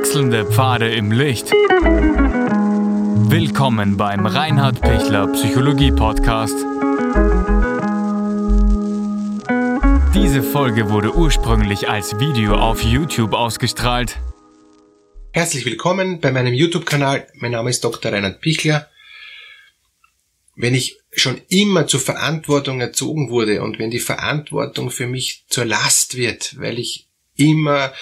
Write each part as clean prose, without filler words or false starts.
Wechselnde Pfade im Licht. Willkommen beim Reinhard Pichler Psychologie Podcast. Diese Folge wurde ursprünglich als Video auf YouTube ausgestrahlt. Herzlich willkommen bei meinem YouTube-Kanal. Mein Name ist Dr. Reinhard Pichler. Wenn ich schon immer zur Verantwortung erzogen wurde und wenn die Verantwortung für mich zur Last wird, weil ich immer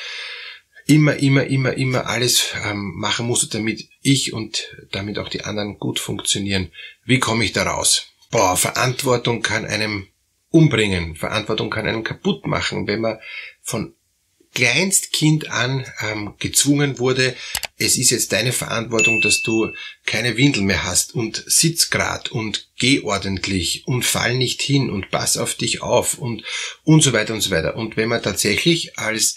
alles machen musste, damit ich und damit auch die anderen gut funktionieren, wie komme ich da raus? Verantwortung kann einem umbringen, Verantwortung kann einen kaputt machen, wenn man von Kleinstkind an gezwungen wurde, es ist jetzt deine Verantwortung, dass du keine Windel mehr hast und sitz grad und geh ordentlich und fall nicht hin und pass auf dich auf und so weiter und so weiter. Und wenn man tatsächlich als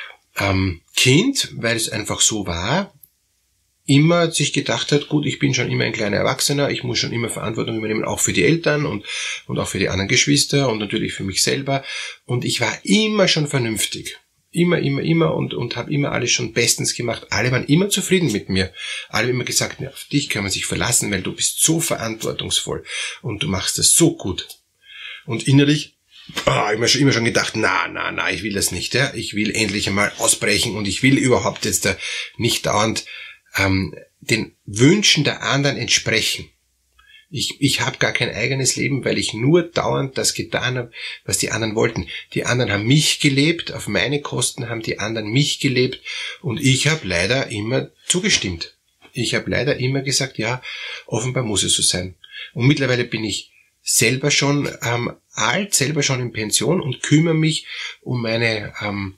Kind, weil es einfach so war, immer sich gedacht hat, gut, ich bin schon immer ein kleiner Erwachsener, ich muss schon immer Verantwortung übernehmen, auch für die Eltern und auch für die anderen Geschwister und natürlich für mich selber. Und ich war immer schon vernünftig. Immer und habe immer alles schon bestens gemacht. Alle waren immer zufrieden mit mir. Alle haben immer gesagt, ja, auf dich kann man sich verlassen, weil du bist so verantwortungsvoll und du machst das so gut. Und innerlich immer schon gedacht, na, ich will das nicht. Ja? Ich will endlich einmal ausbrechen und ich will überhaupt jetzt nicht dauernd den Wünschen der anderen entsprechen. Ich habe gar kein eigenes Leben, weil ich nur dauernd das getan habe, was die anderen wollten. Die anderen haben mich gelebt, auf meine Kosten haben die anderen mich gelebt und ich habe leider immer zugestimmt. Ich habe leider immer gesagt, ja, offenbar muss es so sein. Und mittlerweile bin ich selber schon alt, selber schon in Pension und kümmere mich um meine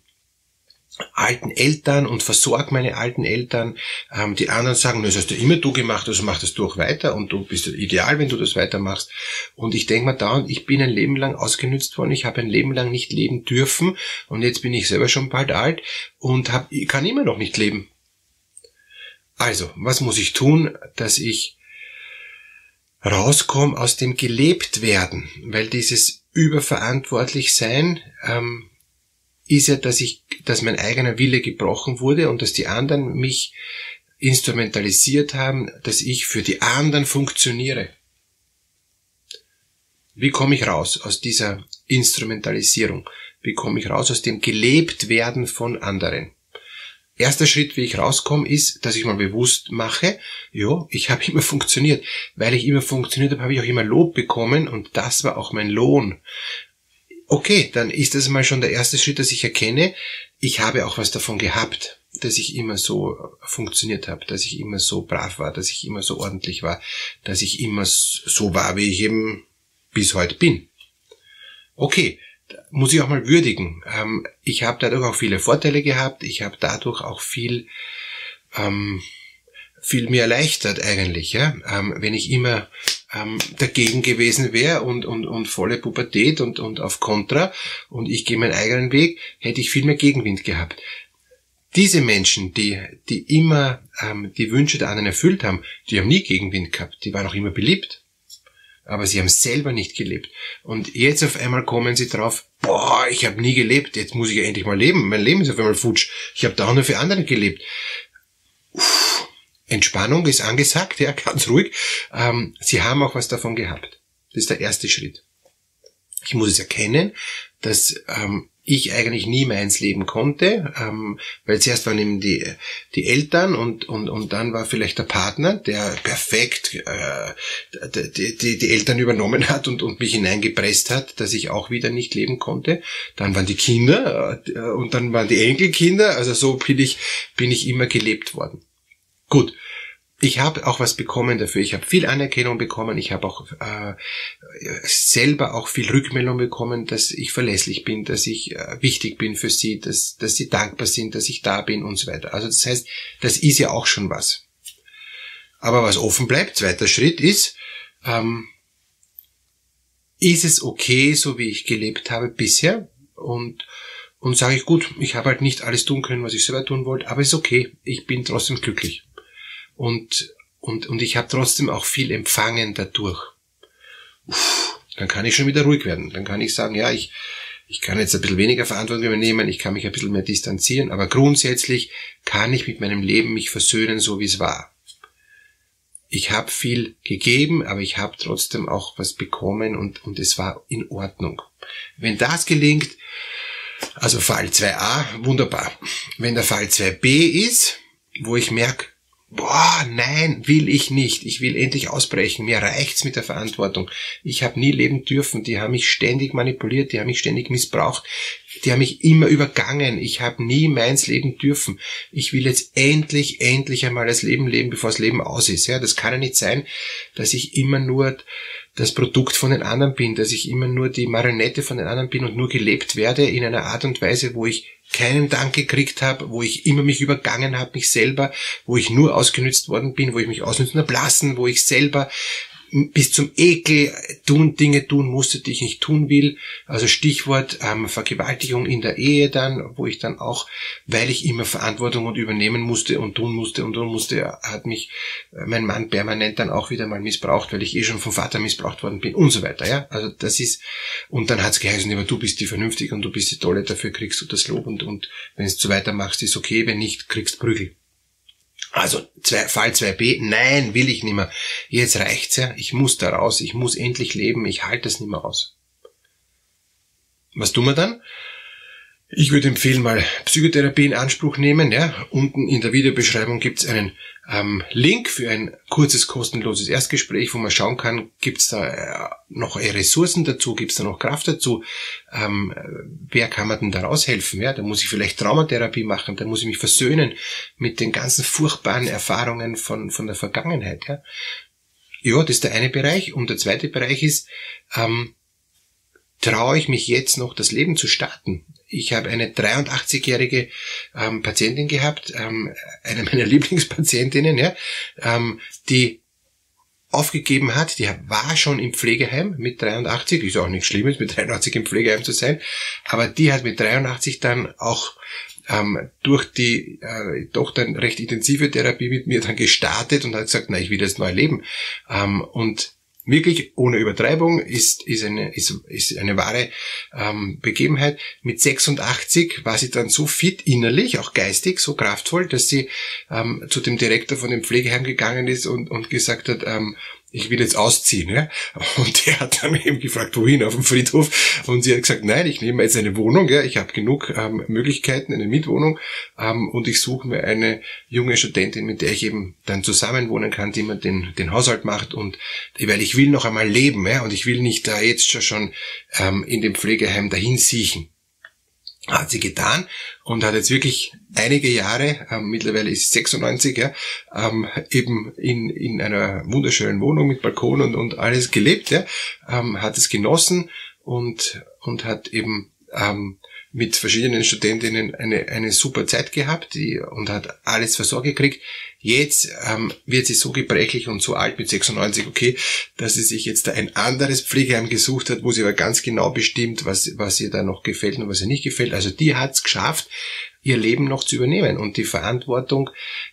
alten Eltern und versorge meine alten Eltern. Die anderen sagen, das hast du immer du gemacht, also mach das du auch weiter und du bist ideal, wenn du das weitermachst. Und ich denke mir dauernd, ich bin ein Leben lang ausgenützt worden, ich habe ein Leben lang nicht leben dürfen und jetzt bin ich selber schon bald alt und kann immer noch nicht leben. Also, was muss ich tun, dass ich rauskomme aus dem Gelebtwerden? Weil dieses Überverantwortlich-Sein ist ja, dass mein eigener Wille gebrochen wurde und dass die anderen mich instrumentalisiert haben, dass ich für die anderen funktioniere. Wie komme ich raus aus dieser Instrumentalisierung? Wie komme ich raus aus dem Gelebtwerden von anderen? Erster Schritt, wie ich rauskomme, ist, dass ich mal bewusst mache, ich habe immer funktioniert. Weil ich immer funktioniert habe, habe ich auch immer Lob bekommen und das war auch mein Lohn. Okay, dann ist das mal schon der erste Schritt, dass ich erkenne, ich habe auch was davon gehabt, dass ich immer so funktioniert habe, dass ich immer so brav war, dass ich immer so ordentlich war, dass ich immer so war, wie ich eben bis heute bin. Okay, muss ich auch mal würdigen. Ich habe dadurch auch viele Vorteile gehabt, ich habe dadurch auch viel mir erleichtert eigentlich, ja, wenn ich immer dagegen gewesen wäre und volle Pubertät und auf Kontra und ich gehe meinen eigenen Weg, hätte ich viel mehr Gegenwind gehabt. Diese Menschen, die immer die Wünsche der anderen erfüllt haben, die haben nie Gegenwind gehabt, die waren auch immer beliebt, aber sie haben selber nicht gelebt. Und jetzt auf einmal kommen sie drauf, ich habe nie gelebt, jetzt muss ich ja endlich mal leben, mein Leben ist auf einmal futsch, ich habe da auch nur für andere gelebt. Entspannung ist angesagt, ja, ganz ruhig. Sie haben auch was davon gehabt. Das ist der erste Schritt. Ich muss es erkennen, dass ich eigentlich nie meins leben konnte, weil zuerst waren eben die Eltern und dann war vielleicht der Partner, der perfekt die Eltern übernommen hat und mich hineingepresst hat, dass ich auch wieder nicht leben konnte. Dann waren die Kinder und dann waren die Enkelkinder, also so bin ich immer gelebt worden. Gut, ich habe auch was bekommen dafür. Ich habe viel Anerkennung bekommen. Ich habe auch selber auch viel Rückmeldung bekommen, dass ich verlässlich bin, dass ich wichtig bin für sie, dass sie dankbar sind, dass ich da bin und so weiter. Also das heißt, das ist ja auch schon was. Aber was offen bleibt, zweiter Schritt ist es okay, so wie ich gelebt habe bisher? Und sage ich, gut, ich habe halt nicht alles tun können, was ich selber tun wollte, aber ist okay, ich bin trotzdem glücklich. Und ich habe trotzdem auch viel empfangen dadurch. Dann kann ich schon wieder ruhig werden. Dann kann ich sagen, ja, Ich kann jetzt ein bisschen weniger Verantwortung übernehmen, ich kann mich ein bisschen mehr distanzieren, aber grundsätzlich kann ich mit meinem Leben mich versöhnen, so wie es war. Ich habe viel gegeben, aber ich habe trotzdem auch was bekommen und es war in Ordnung. Wenn das gelingt, also Fall 2a, wunderbar. Wenn der Fall 2b ist, wo ich merke, boah, nein, will ich nicht. Ich will endlich ausbrechen. Mir reicht's mit der Verantwortung. Ich habe nie leben dürfen. Die haben mich ständig manipuliert, die haben mich ständig missbraucht, die haben mich immer übergangen. Ich habe nie meins leben dürfen. Ich will jetzt endlich einmal das Leben leben, bevor das Leben aus ist. Ja, das kann ja nicht sein, dass ich immer nur das Produkt von den anderen bin, dass ich immer nur die Marionette von den anderen bin und nur gelebt werde in einer Art und Weise, wo ich keinen Dank gekriegt habe, wo ich immer mich übergangen habe, mich selber, wo ich nur ausgenützt worden bin, wo ich mich ausnützen habe lassen, wo ich selber bis zum Ekel Dinge tun musste, die ich nicht tun will. Also Stichwort Vergewaltigung in der Ehe dann, wo ich dann auch, weil ich immer Verantwortung und übernehmen musste und tun musste, hat mich mein Mann permanent dann auch wieder mal missbraucht, weil ich schon vom Vater missbraucht worden bin und so weiter. Ja, also das ist, und dann hat's geheißen, aber du bist die Vernünftige und du bist die Tolle, dafür kriegst du das Lob und wenn du so weitermachst, ist okay, wenn nicht, kriegst Prügel. Also Fall 2b, nein, will ich nicht mehr. Jetzt reicht's ja, ich muss da raus, ich muss endlich leben, ich halte das nicht mehr aus. Was tun wir dann? Ich würde empfehlen, mal Psychotherapie in Anspruch nehmen. Ja, unten in der Videobeschreibung gibt's einen Link für ein kurzes, kostenloses Erstgespräch, wo man schauen kann, gibt's da noch Ressourcen dazu, gibt's da noch Kraft dazu, wer kann mir denn da raushelfen? Ja, da muss ich vielleicht Traumatherapie machen, da muss ich mich versöhnen mit den ganzen furchtbaren Erfahrungen von der Vergangenheit. Ja, das ist der eine Bereich. Und der zweite Bereich ist, traue ich mich jetzt noch, das Leben zu starten? Ich habe eine 83-jährige Patientin gehabt, eine meiner Lieblingspatientinnen, ja, die aufgegeben hat, die war schon im Pflegeheim mit 83, ist auch nichts Schlimmes, mit 83 im Pflegeheim zu sein, aber die hat mit 83 dann auch durch die doch dann recht intensive Therapie mit mir dann gestartet und hat gesagt, na, ich will das neu leben. Und wirklich, ohne Übertreibung, ist eine wahre Begebenheit. Mit 86 war sie dann so fit innerlich, auch geistig, so kraftvoll, dass sie zu dem Direktor von dem Pflegeheim gegangen ist und gesagt hat, ich will jetzt ausziehen. Ja? Und der hat dann eben gefragt, wohin, auf dem Friedhof. Und sie hat gesagt, nein, ich nehme jetzt eine Wohnung, ja, ich habe genug Möglichkeiten, eine Mietwohnung, und ich suche mir eine junge Studentin, mit der ich eben dann zusammenwohnen kann, die mir den Haushalt macht, und weil ich will noch einmal leben, ja, und ich will nicht da jetzt schon in dem Pflegeheim dahin siechen. Hat sie getan und hat jetzt wirklich einige Jahre, mittlerweile ist sie 96, ja, eben in einer wunderschönen Wohnung mit Balkon und alles gelebt, ja, hat es genossen und hat eben mit verschiedenen Studentinnen eine super Zeit gehabt und hat alles versorgt gekriegt. Jetzt wird sie so gebrechlich und so alt mit 96, okay, dass sie sich jetzt da ein anderes Pflegeheim gesucht hat, wo sie aber ganz genau bestimmt, was ihr da noch gefällt und was ihr nicht gefällt. Also die hat es geschafft, ihr Leben noch zu übernehmen und die Verantwortung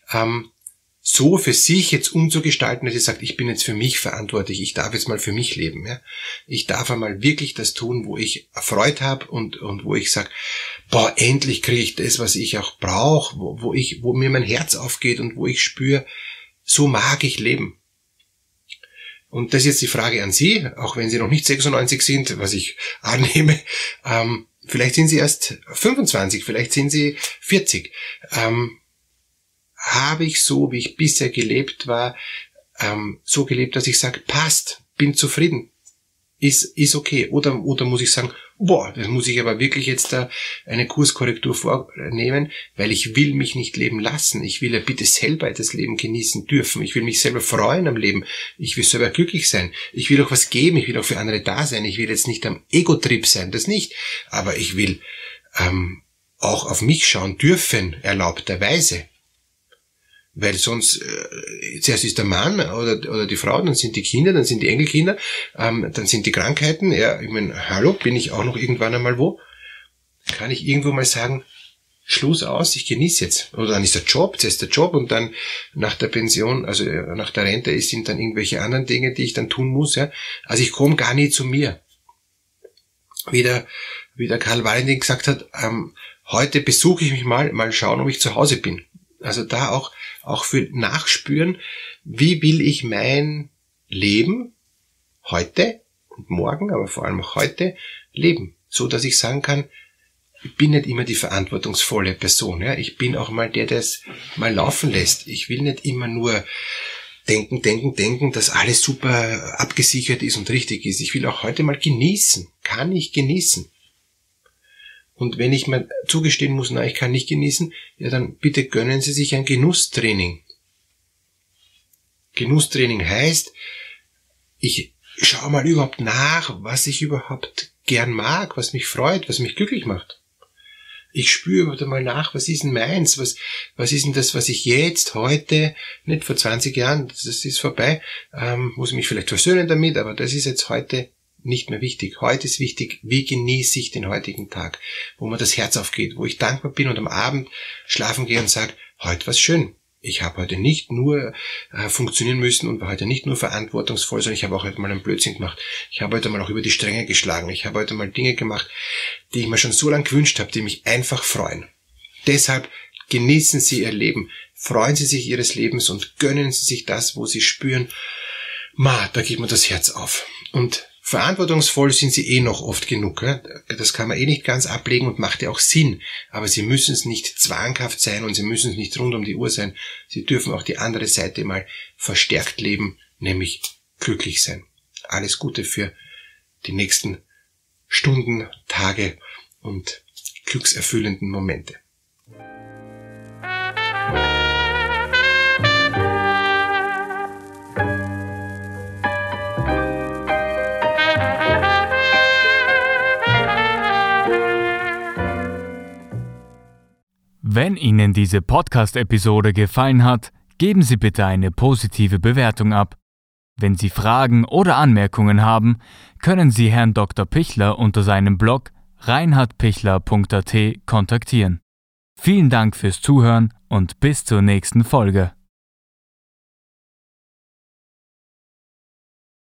so für sich jetzt umzugestalten, dass sie sagt, ich bin jetzt für mich verantwortlich, ich darf jetzt mal für mich leben. Ja? Ich darf einmal wirklich das tun, wo ich Freude habe und wo ich sage, boah, endlich kriege ich das, was ich auch brauche, wo mir mein Herz aufgeht und wo ich spüre, so mag ich leben. Und das ist jetzt die Frage an Sie, auch wenn Sie noch nicht 96 sind, was ich annehme, vielleicht sind Sie erst 25, vielleicht sind Sie 40, habe ich so, wie ich bisher gelebt war, so gelebt, dass ich sage, passt, bin zufrieden, ist okay. Oder muss ich sagen, boah, das muss ich aber wirklich jetzt da eine Kurskorrektur vornehmen, weil ich will mich nicht leben lassen. Ich will ja bitte selber das Leben genießen dürfen. Ich will mich selber freuen am Leben. Ich will selber glücklich sein. Ich will auch was geben. Ich will auch für andere da sein. Ich will jetzt nicht am Ego-Trip sein, das nicht. Aber ich will auch auf mich schauen dürfen, erlaubterweise. Weil sonst, zuerst ist der Mann oder die Frau, dann sind die Kinder, dann sind die Enkelkinder, dann sind die Krankheiten. Ja, ich meine, hallo, bin ich auch noch irgendwann einmal wo? Kann ich irgendwo mal sagen, Schluss aus, ich genieße jetzt. Oder dann ist der Job, zuerst der Job und dann nach der Pension, also nach der Rente sind dann irgendwelche anderen Dinge, die ich dann tun muss. Ja. Also ich komme gar nie zu mir. wie der Karl Valentin gesagt hat, heute besuche ich mich mal schauen, ob ich zu Hause bin. Also da auch für nachspüren, wie will ich mein Leben heute und morgen, aber vor allem auch heute leben, so dass ich sagen kann, ich bin nicht immer die verantwortungsvolle Person. Ja? Ich bin auch mal der es mal laufen lässt. Ich will nicht immer nur denken, dass alles super abgesichert ist und richtig ist. Ich will auch heute mal genießen. Kann ich genießen? Und wenn ich mir zugestehen muss, na, ich kann nicht genießen, ja, dann bitte gönnen Sie sich ein Genusstraining. Genusstraining heißt, ich schaue mal überhaupt nach, was ich überhaupt gern mag, was mich freut, was mich glücklich macht. Ich spüre mal nach, was ist denn meins, was ist denn das, was ich jetzt, heute, nicht vor 20 Jahren, das ist vorbei, muss ich mich vielleicht versöhnen damit, aber das ist jetzt heute nicht mehr wichtig. Heute ist wichtig, wie genieße ich den heutigen Tag, wo mir das Herz aufgeht, wo ich dankbar bin und am Abend schlafen gehe und sage, heute war's schön. Ich habe heute nicht nur funktionieren müssen und war heute nicht nur verantwortungsvoll, sondern ich habe auch heute mal einen Blödsinn gemacht. Ich habe heute mal auch über die Stränge geschlagen. Ich habe heute mal Dinge gemacht, die ich mir schon so lange gewünscht habe, die mich einfach freuen. Deshalb genießen Sie Ihr Leben, freuen Sie sich Ihres Lebens und gönnen Sie sich das, wo Sie spüren, da geht mir das Herz auf. Und verantwortungsvoll sind Sie noch oft genug. Das kann man nicht ganz ablegen und macht ja auch Sinn. Aber Sie müssen es nicht zwanghaft sein und Sie müssen es nicht rund um die Uhr sein. Sie dürfen auch die andere Seite mal verstärkt leben, nämlich glücklich sein. Alles Gute für die nächsten Stunden, Tage und glückserfüllenden Momente. Wenn Ihnen diese Podcast-Episode gefallen hat, geben Sie bitte eine positive Bewertung ab. Wenn Sie Fragen oder Anmerkungen haben, können Sie Herrn Dr. Pichler unter seinem Blog reinhardpichler.at kontaktieren. Vielen Dank fürs Zuhören und bis zur nächsten Folge.